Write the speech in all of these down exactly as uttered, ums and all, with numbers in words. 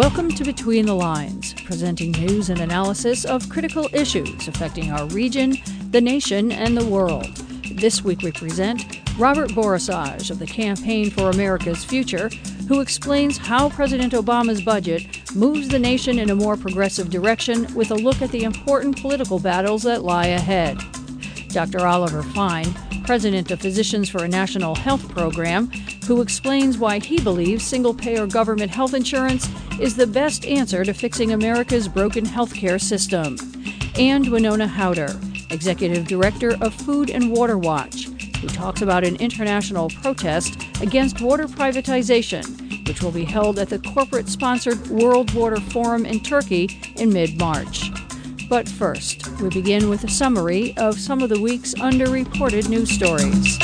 Welcome to Between the Lines, presenting news and analysis of critical issues affecting our region, the nation, and the world. This week we present Robert Borisage of the Campaign for America's Future, who explains how President Obama's budget moves the nation in a more progressive direction with a look at the important political battles that lie ahead. Doctor Oliver Fine, president of Physicians for a National Health Program, who explains why he believes single-payer government health insurance is the best answer to fixing America's broken healthcare system. And Winona Howder, executive director of Food and Water Watch, who talks about an international protest against water privatization, which will be held at the corporate-sponsored World Water Forum in Turkey in mid-March. But first, we begin with a summary of some of the week's underreported news stories.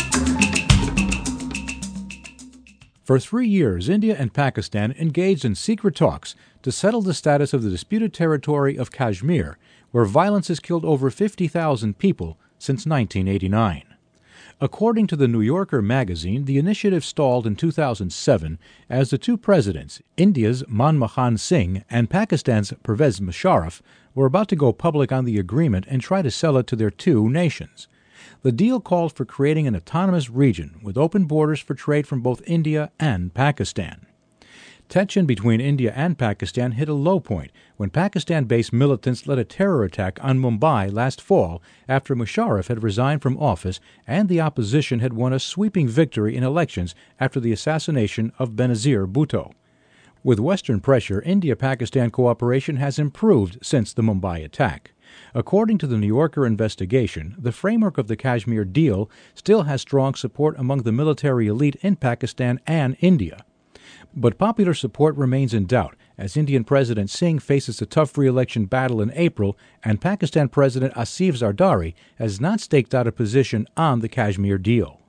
For three years, India and Pakistan engaged in secret talks to settle the status of the disputed territory of Kashmir, where violence has killed over fifty thousand people since nineteen eighty-nine. According to the New Yorker magazine, the initiative stalled in two thousand seven as the two presidents, India's Manmohan Singh and Pakistan's Pervez Musharraf, were about to go public on the agreement and try to sell it to their two nations. The deal called for creating an autonomous region with open borders for trade from both India and Pakistan. Tension between India and Pakistan hit a low point when Pakistan-based militants led a terror attack on Mumbai last fall after Musharraf had resigned from office and the opposition had won a sweeping victory in elections after the assassination of Benazir Bhutto. With Western pressure, India-Pakistan cooperation has improved since the Mumbai attack. According to the New Yorker investigation, the framework of the Kashmir deal still has strong support among the military elite in Pakistan and India. But popular support remains in doubt as Indian President Singh faces a tough re-election battle in April and Pakistan President Asif Zardari has not staked out a position on the Kashmir deal.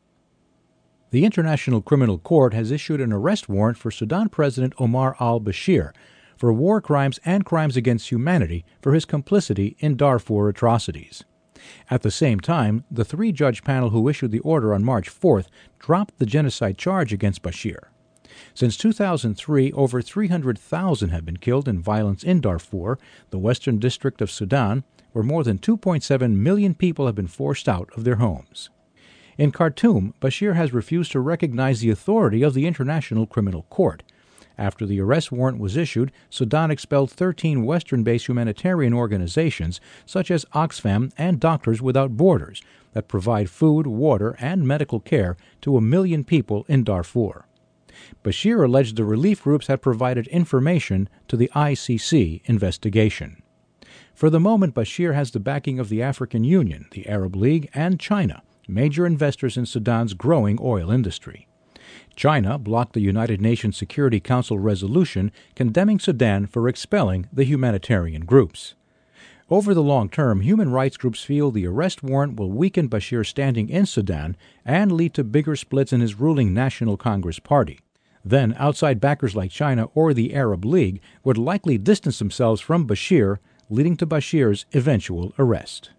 The International Criminal Court has issued an arrest warrant for Sudan President Omar al-Bashir for war crimes and crimes against humanity for his complicity in Darfur atrocities. At the same time, the three-judge panel who issued the order on March fourth dropped the genocide charge against Bashir. Since two thousand three, over three hundred thousand have been killed in violence in Darfur, the western district of Sudan, where more than two point seven million people have been forced out of their homes. In Khartoum, Bashir has refused to recognize the authority of the International Criminal Court. After the arrest warrant was issued, Sudan expelled thirteen Western-based humanitarian organizations such as Oxfam and Doctors Without Borders that provide food, water, and medical care to a million people in Darfur. Bashir alleged the relief groups had provided information to the I C C investigation. For the moment, Bashir has the backing of the African Union, the Arab League, and China, major investors in Sudan's growing oil industry. China blocked the United Nations Security Council resolution condemning Sudan for expelling the humanitarian groups. Over the long term, human rights groups feel the arrest warrant will weaken Bashir's standing in Sudan and lead to bigger splits in his ruling National Congress Party. Then, outside backers like China or the Arab League would likely distance themselves from Bashir, leading to Bashir's eventual arrest.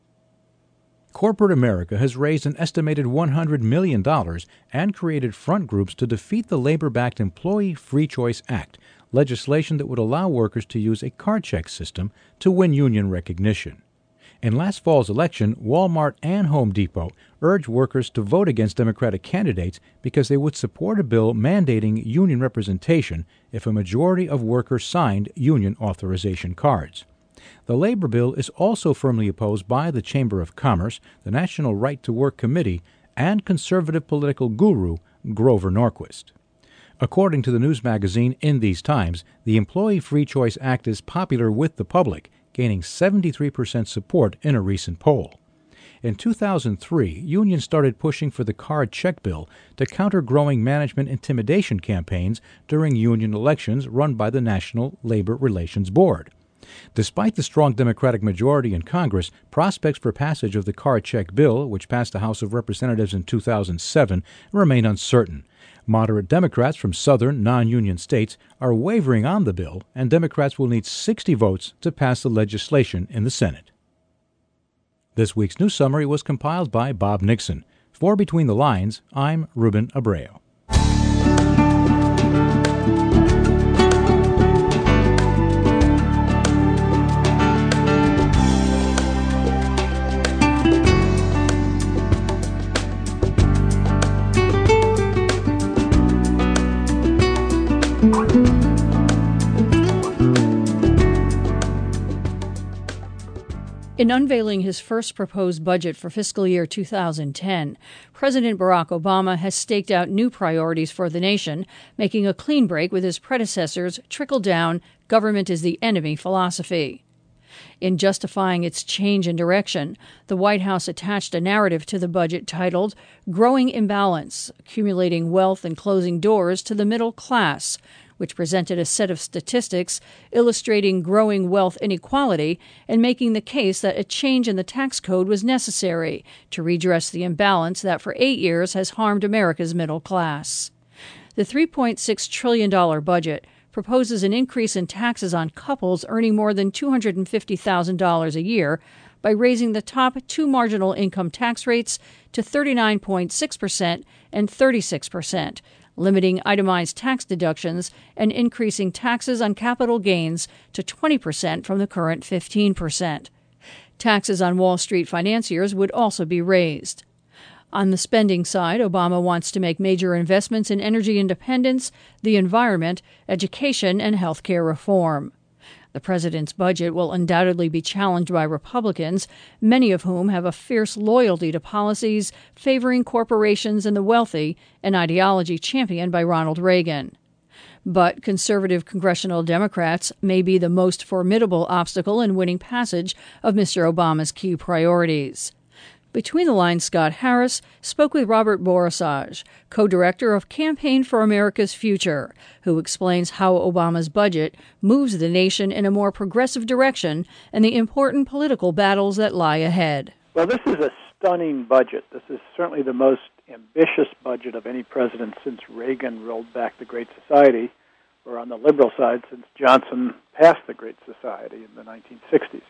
Corporate America has raised an estimated one hundred million dollars and created front groups to defeat the labor-backed Employee Free Choice Act, legislation that would allow workers to use a card check system to win union recognition. In last fall's election, Walmart and Home Depot urged workers to vote against Democratic candidates because they would support a bill mandating union representation if a majority of workers signed union authorization cards. The labor bill is also firmly opposed by the Chamber of Commerce, the National Right to Work Committee, and conservative political guru Grover Norquist. According to the news magazine In These Times, the Employee Free Choice Act is popular with the public, gaining seventy-three percent support in a recent poll. In two thousand three, unions started pushing for the card check bill to counter growing management intimidation campaigns during union elections run by the National Labor Relations Board. Despite the strong Democratic majority in Congress, prospects for passage of the card check bill, which passed the House of Representatives in two thousand seven, remain uncertain. Moderate Democrats from southern, non-union states are wavering on the bill, and Democrats will need sixty votes to pass the legislation in the Senate. This week's news summary was compiled by Bob Nixon. For Between the Lines, I'm Ruben Abreu. In unveiling his first proposed budget for fiscal year two thousand ten, President Barack Obama has staked out new priorities for the nation, making a clean break with his predecessor's trickle-down, government is the enemy philosophy. In justifying its change in direction, the White House attached a narrative to the budget titled Growing Imbalance, Accumulating Wealth and Closing Doors to the Middle Class, which presented a set of statistics illustrating growing wealth inequality and making the case that a change in the tax code was necessary to redress the imbalance that for eight years has harmed America's middle class. The three point six trillion dollars budget proposes an increase in taxes on couples earning more than two hundred fifty thousand dollars a year by raising the top two marginal income tax rates to thirty-nine point six percent and thirty-six percent, limiting itemized tax deductions and increasing taxes on capital gains to twenty percent from the current fifteen percent. Taxes on Wall Street financiers would also be raised. On the spending side, Obama wants to make major investments in energy independence, the environment, education, and health care reform. The president's budget will undoubtedly be challenged by Republicans, many of whom have a fierce loyalty to policies favoring corporations and the wealthy, an ideology championed by Ronald Reagan. But conservative congressional Democrats may be the most formidable obstacle in winning passage of Mister Obama's key priorities. Between the Lines, Scott Harris spoke with Robert Borisage, co-director of Campaign for America's Future, who explains how Obama's budget moves the nation in a more progressive direction and the important political battles that lie ahead. Well, this is a stunning budget. This is certainly the most ambitious budget of any president since Reagan rolled back the Great Society, or on the liberal side, since Johnson passed the Great Society in the nineteen sixties.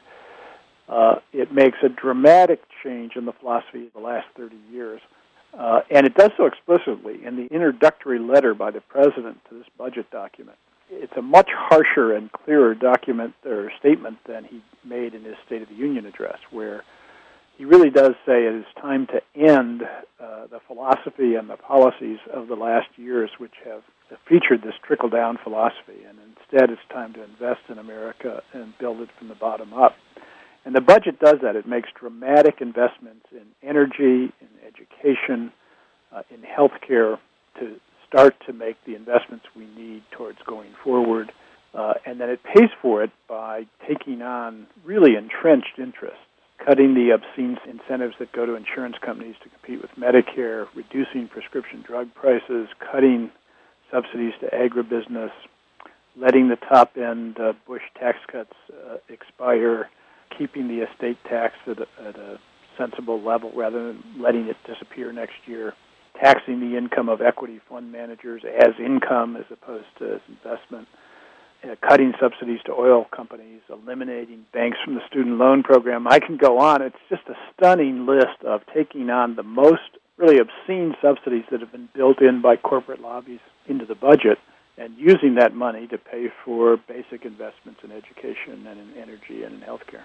Uh, it makes a dramatic change in the philosophy of the last thirty years, uh, and it does so explicitly in the introductory letter by the president to this budget document. It's a much harsher and clearer document or statement than he made in his State of the Union address, where he really does say it is time to end uh, the philosophy and the policies of the last years, which have featured this trickle-down philosophy, and instead it's time to invest in America and build it from the bottom up. And the budget does that. It makes dramatic investments in energy, in education, uh, in health care to start to make the investments we need towards going forward. Uh, and then it pays for it by taking on really entrenched interests, cutting the obscene incentives that go to insurance companies to compete with Medicare, reducing prescription drug prices, cutting subsidies to agribusiness, letting the top-end uh, Bush tax cuts uh, expire, keeping the estate tax at a, at a sensible level rather than letting it disappear next year, taxing the income of equity fund managers as income as opposed to as investment, uh, cutting subsidies to oil companies, eliminating banks from the student loan program. I can go on. It's just a stunning list of taking on the most really obscene subsidies that have been built in by corporate lobbies into the budget and using that money to pay for basic investments in education and in energy and in health care.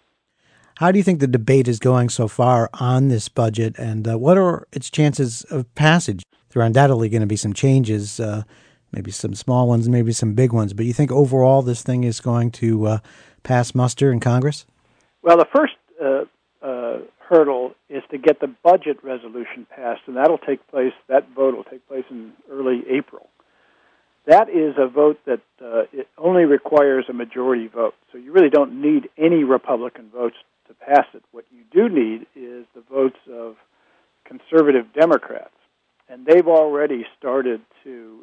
How do you think the debate is going so far on this budget, and uh, what are its chances of passage? There are undoubtedly going to be some changes, uh, maybe some small ones, maybe some big ones, but you think overall this thing is going to uh, pass muster in Congress? Well, the first uh, uh, hurdle is to get the budget resolution passed, and that'll take place, that vote will take place in early April. That is a vote that uh, it only requires a majority vote, so you really don't need any Republican votes to pass it. What you do need is the votes of conservative Democrats, and they've already started to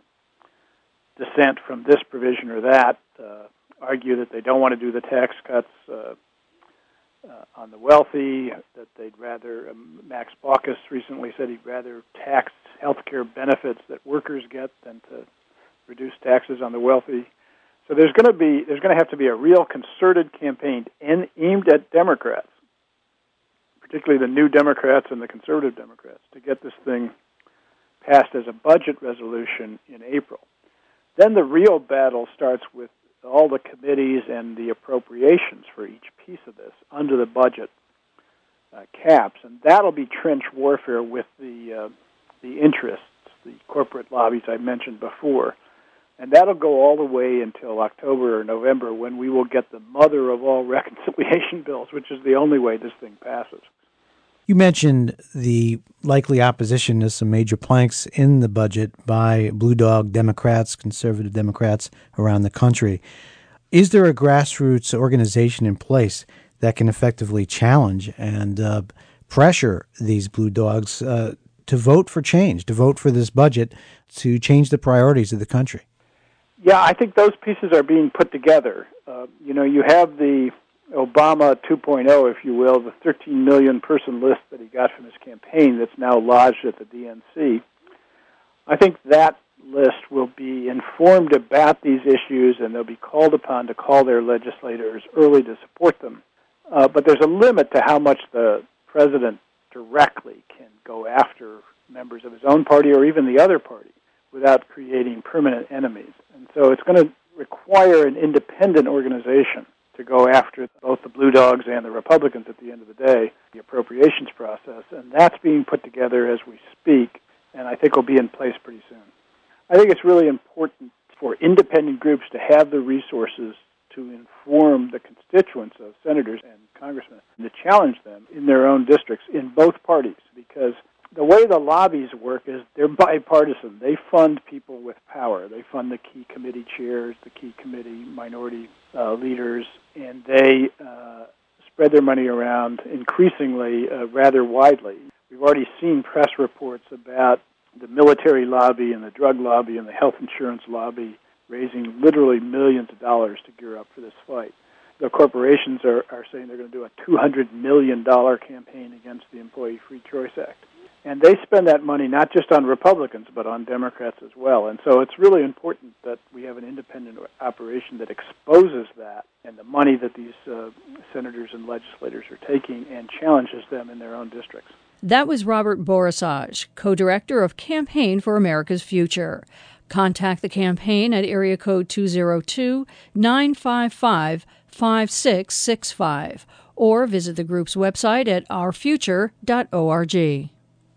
uh, dissent from this provision or that, uh, argue that they don't want to do the tax cuts uh, uh, on the wealthy, that they'd rather, um, Max Baucus recently said he'd rather tax health care benefits that workers get than to reduce taxes on the wealthy. So there's going to be there's going to have to be a real concerted campaign in, aimed at Democrats, particularly the new Democrats and the conservative Democrats, to get this thing passed as a budget resolution in April. Then the real battle starts with all the committees and the appropriations for each piece of this under the budget uh, caps, and that'll be trench warfare with the uh, the interests, the corporate lobbies I mentioned before. And that'll go all the way until October or November, when we will get the mother of all reconciliation bills, which is the only way this thing passes. You mentioned the likely opposition to some major planks in the budget by Blue Dog Democrats, conservative Democrats around the country. Is there a grassroots organization in place that can effectively challenge and uh, pressure these Blue Dogs uh, to vote for change, to vote for this budget, to change the priorities of the country? Yeah, I think those pieces are being put together. Uh, you know, you have the Obama two point oh, if you will, the thirteen million person list that he got from his campaign that's now lodged at the D N C. I think that list will be informed about these issues, and they'll be called upon to call their legislators early to support them. Uh, but there's a limit to how much the president directly can go after members of his own party or even the other party without creating permanent enemies. And so it's going to require an independent organization to go after both the Blue Dogs and the Republicans at the end of the day, the appropriations process. And that's being put together as we speak, and I think will be in place pretty soon. I think it's really important for independent groups to have the resources to inform the constituents of senators and congressmen and to challenge them in their own districts in both parties, because the way the lobbies work is they're bipartisan. They fund people with power. They fund the key committee chairs, the key committee minority uh, leaders, and they uh, spread their money around increasingly uh, rather widely. We've already seen press reports about the military lobby and the drug lobby and the health insurance lobby raising literally millions of dollars to gear up for this fight. The corporations are, are saying they're going to do a two hundred million dollars campaign against the Employee Free Choice Act. And they spend that money not just on Republicans, but on Democrats as well. And so it's really important that we have an independent operation that exposes that and the money that these uh, senators and legislators are taking and challenges them in their own districts. That was Robert Borisaj, co-director of Campaign for America's Future. Contact the campaign at area code two oh two, nine five five, five six six five or visit the group's website at our future dot org.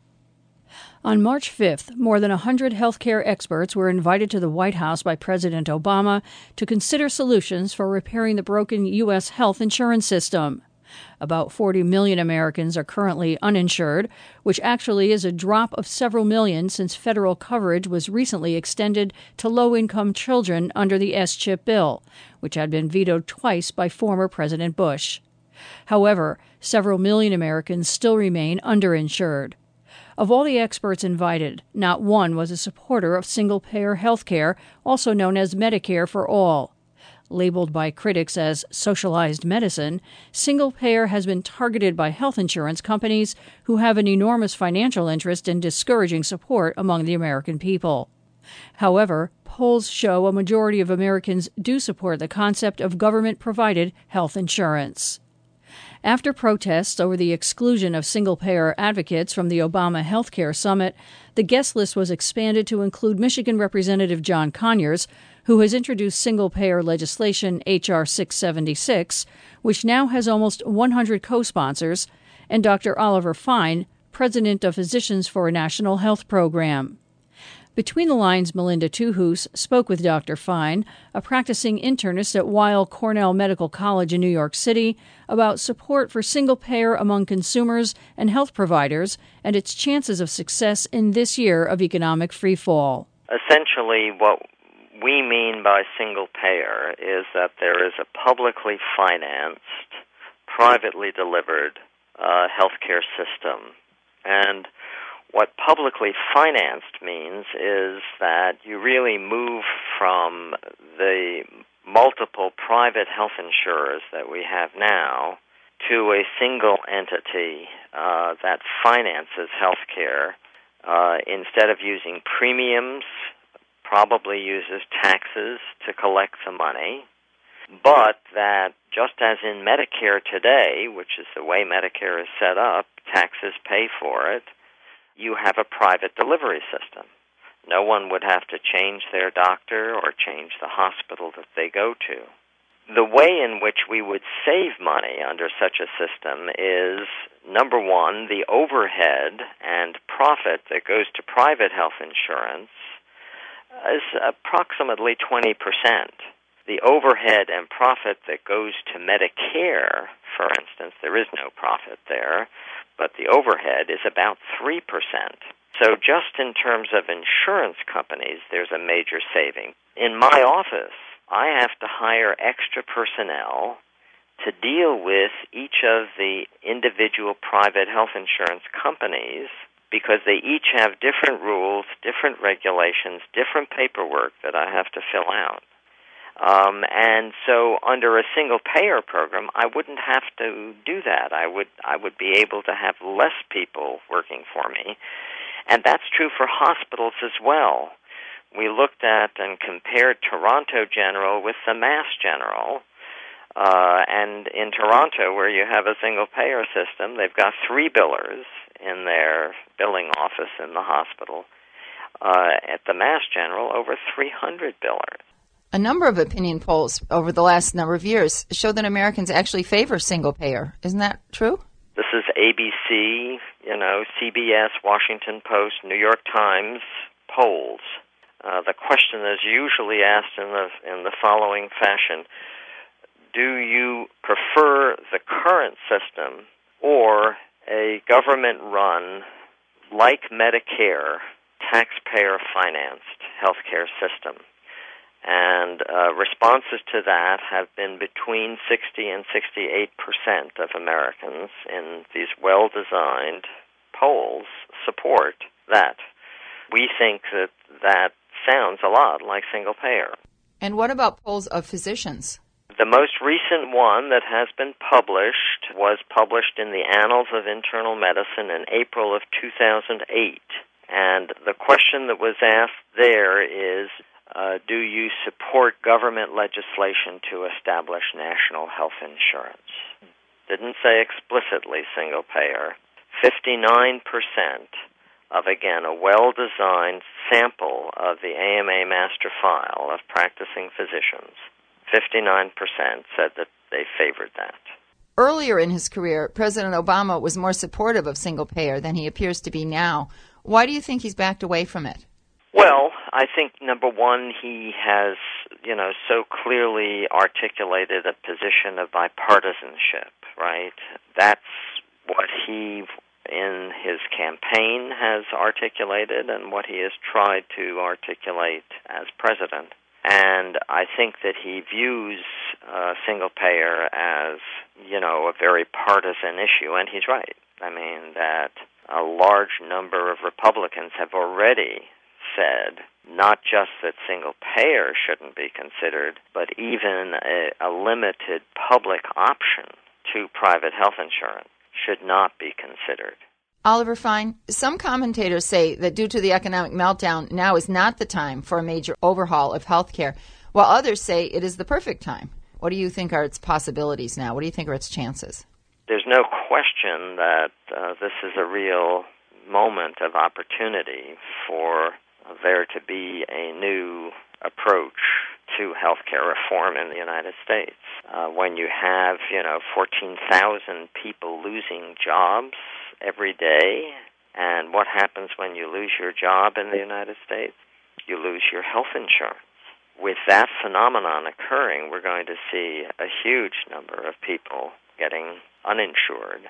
On March fifth, more than one hundred healthcare experts were invited to the White House by President Obama to consider solutions for repairing the broken U S health insurance system. About forty million Americans are currently uninsured, which actually is a drop of several million since federal coverage was recently extended to low-income children under the S CHIP bill, which had been vetoed twice by former President Bush. However, several million Americans still remain underinsured. Of all the experts invited, not one was a supporter of single-payer health care, also known as Medicare for All. Labeled by critics as socialized medicine, single-payer has been targeted by health insurance companies who have an enormous financial interest in discouraging support among the American people. However, polls show a majority of Americans do support the concept of government-provided health insurance. After protests over the exclusion of single-payer advocates from the Obama Health Care Summit, the guest list was expanded to include Michigan Representative John Conyers, who has introduced single-payer legislation H R six seventy-six, which now has almost one hundred co-sponsors, and Doctor Oliver Fine, president of Physicians for a National Health Program. Between the lines, Melinda Tuhus spoke with Doctor Fine, a practicing internist at Weill Cornell Medical College in New York City, about support for single-payer among consumers and health providers and its chances of success in this year of economic freefall. Essentially, what we mean by single-payer is that there is a publicly financed, privately delivered uh, healthcare system. And what publicly financed means is that you really move from the multiple private health insurers that we have now to a single entity uh, that finances health care. Uh, instead of using premiums, probably uses taxes to collect the money, but that just as in Medicare today, which is the way Medicare is set up, taxes pay for it, you have a private delivery system. No one would have to change their doctor or change the hospital that they go to. The way in which we would save money under such a system is, number one, the overhead and profit that goes to private health insurance is approximately twenty percent. The overhead and profit that goes to Medicare, for instance, there is no profit there, but the overhead is about three percent. So just in terms of insurance companies, there's a major saving. In my office, I have to hire extra personnel to deal with each of the individual private health insurance companies because they each have different rules, different regulations, different paperwork that I have to fill out. Um, and so under a single-payer program, I wouldn't have to do that. I would I would be able to have less people working for me. And that's true for hospitals as well. We looked at and compared Toronto General with the Mass General. Uh, and in Toronto, where you have a single-payer system, they've got three billers in their billing office in the hospital. Uh, at the Mass General, over three hundred billers. A number of opinion polls over the last number of years show that Americans actually favor single-payer. Isn't that true? This is A B C, you know, C B S, Washington Post, New York Times polls. Uh, the question is usually asked in the in the following fashion: do you prefer the current system or a government-run, like Medicare, taxpayer-financed healthcare system? And uh, responses to that have been between sixty and sixty-eight percent of Americans in these well-designed polls support that. We think that that sounds a lot like single-payer. And what about polls of physicians? The most recent one that has been published was published in the Annals of Internal Medicine in April of two thousand eight. And the question that was asked there is, Uh, do you support government legislation to establish national health insurance? Didn't say explicitly single payer. fifty-nine percent of, again, a well-designed sample of the A M A master file of practicing physicians, fifty-nine percent said that they favored that. Earlier in his career, President Obama was more supportive of single payer than he appears to be now. Why do you think he's backed away from it? Well, I think, number one, he has, you know, so clearly articulated a position of bipartisanship, right? That's what he, in his campaign, has articulated and what he has tried to articulate as president. And I think that he views uh, single-payer as, you know, a very partisan issue, and he's right. I mean, that a large number of Republicans have already said not just that single payer shouldn't be considered, but even a, a limited public option to private health insurance should not be considered. Oliver Fine, some commentators say that due to the economic meltdown, now is not the time for a major overhaul of health care, while others say it is the perfect time. What do you think are its possibilities now? What do you think are its chances? There's no question that uh, this is a real moment of opportunity for there to be a new approach to healthcare reform in the United States. Uh, when you have, you know, fourteen thousand people losing jobs every day, and what happens when you lose your job in the United States? You lose your health insurance. With that phenomenon occurring, we're going to see a huge number of people getting uninsured.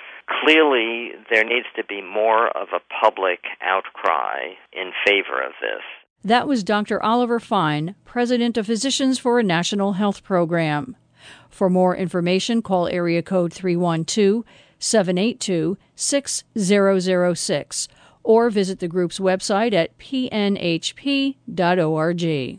Clearly, there needs to be more of a public outcry in favor of this. That was Doctor Oliver Fine, President of Physicians for a National Health Program. For more information, call area code three one two, seven eight two, six zero zero six or visit the group's website at p n h p dot org.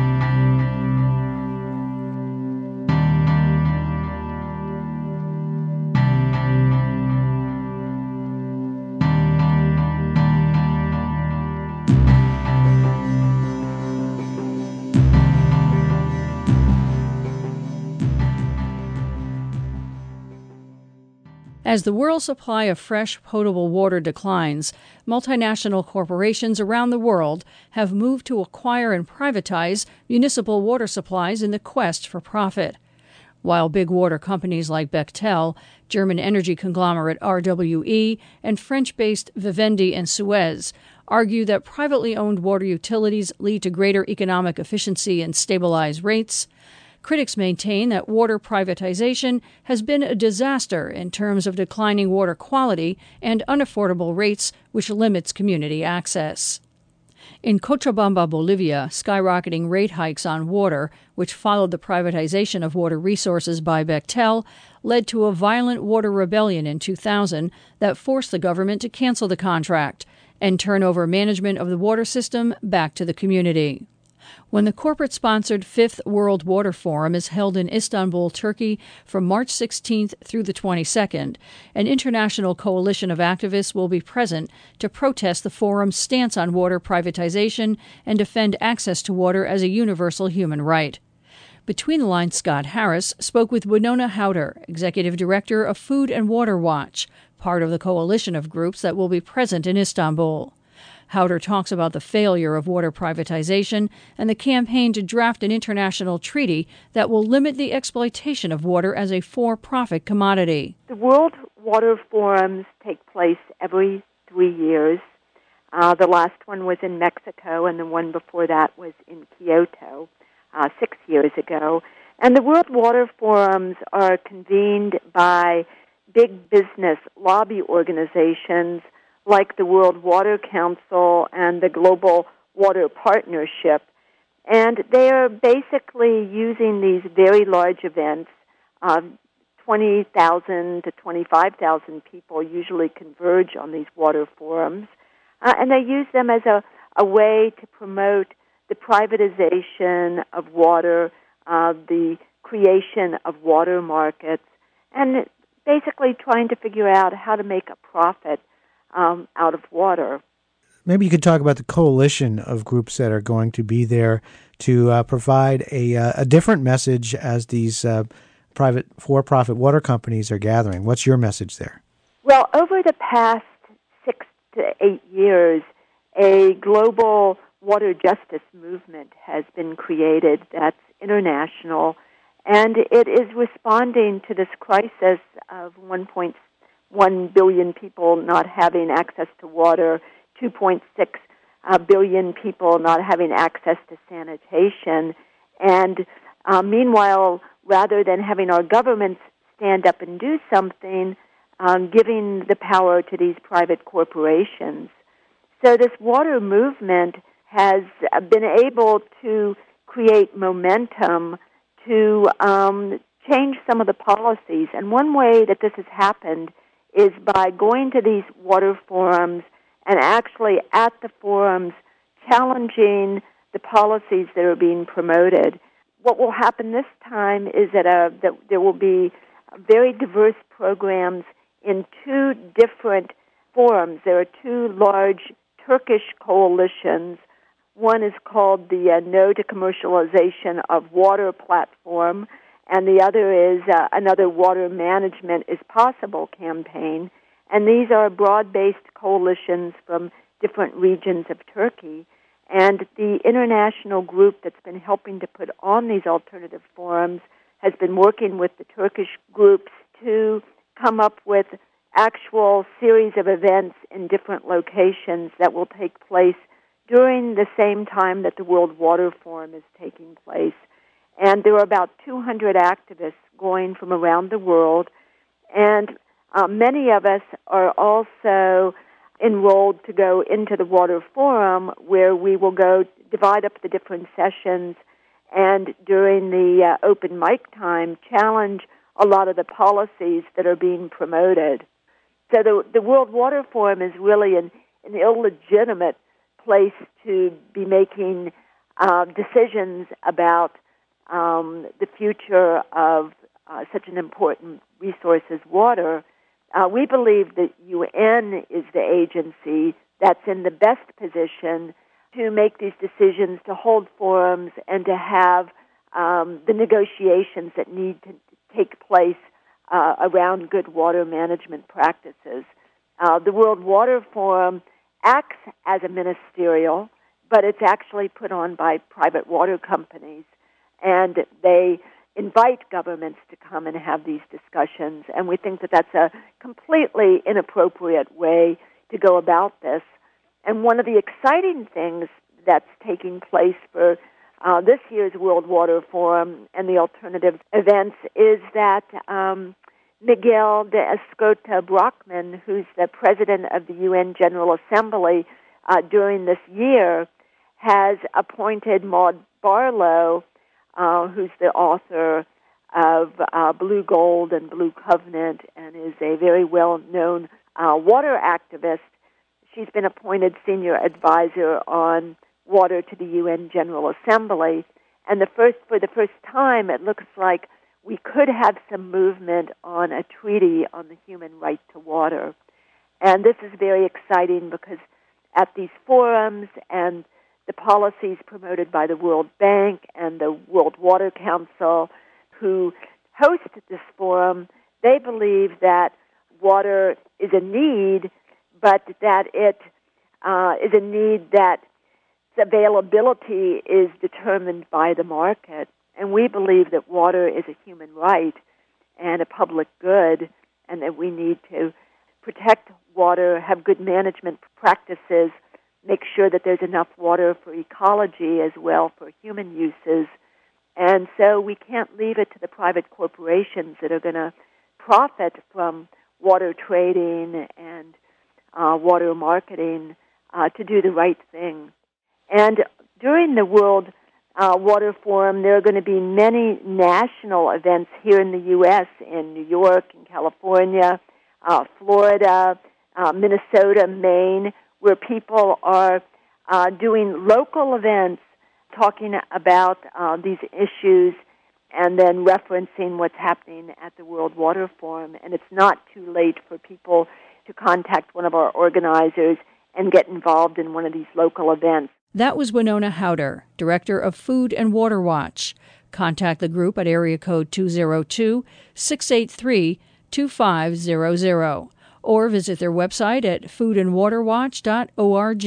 As the world supply of fresh, potable water declines, multinational corporations around the world have moved to acquire and privatize municipal water supplies in the quest for profit. While big water companies like Bechtel, German energy conglomerate R W E, and French-based Vivendi and Suez argue that privately owned water utilities lead to greater economic efficiency and stabilize rates. Critics maintain that water privatization has been a disaster in terms of declining water quality and unaffordable rates, which limits community access. In Cochabamba, Bolivia, skyrocketing rate hikes on water, which followed the privatization of water resources by Bechtel, led to a violent water rebellion in two thousand that forced the government to cancel the contract and turn over management of the water system back to the community. When the corporate-sponsored Fifth World Water Forum is held in Istanbul, Turkey, from March sixteenth through the twenty-second, an international coalition of activists will be present to protest the forum's stance on water privatization and defend access to water as a universal human right. Between the Lines, Scott Harris spoke with Winona Howder, Executive Director of Food and Water Watch, part of the coalition of groups that will be present in Istanbul. Howder talks about the failure of water privatization and the campaign to draft an international treaty that will limit the exploitation of water as a for-profit commodity. The World Water Forums take place every three years. Uh, the last one was in Mexico, and the one before that was in Kyoto uh, six years ago. And the World Water Forums are convened by big business lobby organizations like the World Water Council and the Global Water Partnership. And they are basically using these very large events. Uh, twenty thousand to twenty-five thousand people usually converge on these water forums. Uh, and they use them as a, a way to promote the privatization of water, uh, the creation of water markets, and basically trying to figure out how to make a profit Um, out of water. Maybe you could talk about the coalition of groups that are going to be there to uh, provide a, uh, a different message as these uh, private for-profit water companies are gathering. What's your message there? Well, over the past six to eight years, a global water justice movement has been created that's international, and it is responding to this crisis of one point one billion people not having access to water, two point six uh, billion people not having access to sanitation. And uh, meanwhile, rather than having our governments stand up and do something, um, giving the power to these private corporations. So this water movement has been able to create momentum to um, change some of the policies. And one way that this has happened is by going to these water forums and actually at the forums challenging the policies that are being promoted. What will happen this time is that, uh, that there will be very diverse programs in two different forums. There are two large Turkish coalitions. One is called the uh, No to Commercialization of Water platform, and the other is uh, another Water Management is Possible campaign. And these are broad-based coalitions from different regions of Turkey. And the international group that's been helping to put on these alternative forums has been working with the Turkish groups to come up with actual series of events in different locations that will take place during the same time that the World Water Forum is taking place. And there are about two hundred activists going from around the world. And uh, many of us are also enrolled to go into the Water Forum, where we will go divide up the different sessions and during the uh, open mic time challenge a lot of the policies that are being promoted. So the, the World Water Forum is really an, an illegitimate place to be making uh, decisions about Um, the future of uh, such an important resource as water. Uh, we believe that U N is the agency that's in the best position to make these decisions, to hold forums, and to have um, the negotiations that need to take place uh, around good water management practices. Uh, the World Water Forum acts as a ministerial, but it's actually put on by private water companies, and they invite governments to come and have these discussions, and we think that that's a completely inappropriate way to go about this. And one of the exciting things that's taking place for uh, this year's World Water Forum and the alternative events is that um, Miguel de Escota Brockman, who's the president of the U N General Assembly uh, during this year, has appointed Maud Barlow, uh, who's the author of uh, Blue Gold and Blue Covenant and is a very well-known uh, water activist. She's been appointed senior advisor on water to the U N General Assembly. And the first, for the first time, it looks like we could have some movement on a treaty on the human right to water. And this is very exciting because at these forums and the policies promoted by the World Bank and the World Water Council, who host this forum, they believe that water is a need, but that it uh, is a need that its availability is determined by the market. And we believe that water is a human right and a public good, and that we need to protect water, have good management practices, make sure that there's enough water for ecology as well for human uses. And so we can't leave it to the private corporations that are going to profit from water trading and uh, water marketing uh, to do the right thing. And during the World uh, Water Forum, there are going to be many national events here in the U S, in New York, in California, uh, Florida, uh, Minnesota, Maine, where people are uh, doing local events talking about uh, these issues and then referencing what's happening at the World Water Forum. And it's not too late for people to contact one of our organizers and get involved in one of these local events. That was Winona Howder, Director of Food and Water Watch. Contact the group at area code two oh two, six eight three, two five zero zero or visit their website at food and water watch dot org.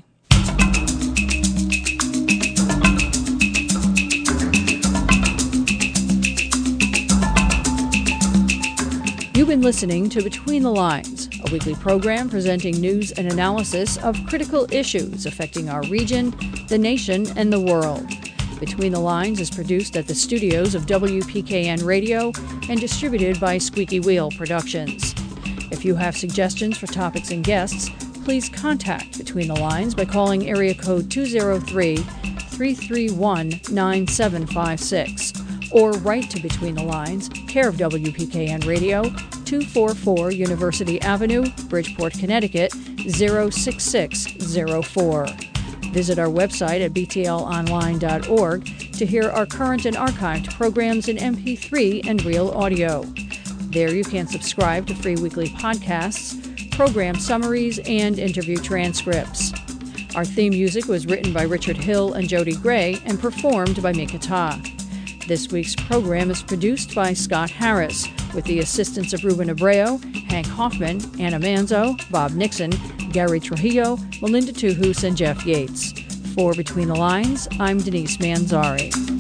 You've been listening to Between the Lines, a weekly program presenting news and analysis of critical issues affecting our region, the nation, and the world. Between the Lines is produced at the studios of W P K N Radio and distributed by Squeaky Wheel Productions. If you have suggestions for topics and guests, please contact Between the Lines by calling area code two oh three, three three one, nine seven five six or write to Between the Lines, care of W P K N Radio, two forty-four University Avenue, Bridgeport, Connecticut, zero six six zero four. Visit our website at b t l online dot org to hear our current and archived programs in M P three and real audio. There you can subscribe to free weekly podcasts, program summaries, and interview transcripts. Our theme music was written by Richard Hill and Jody Gray and performed by Mika Ta. This week's program is produced by Scott Harris, with the assistance of Ruben Abreu, Hank Hoffman, Anna Manzo, Bob Nixon, Gary Trujillo, Melinda Tuhus, and Jeff Yates. For Between the Lines, I'm Denise Manzari.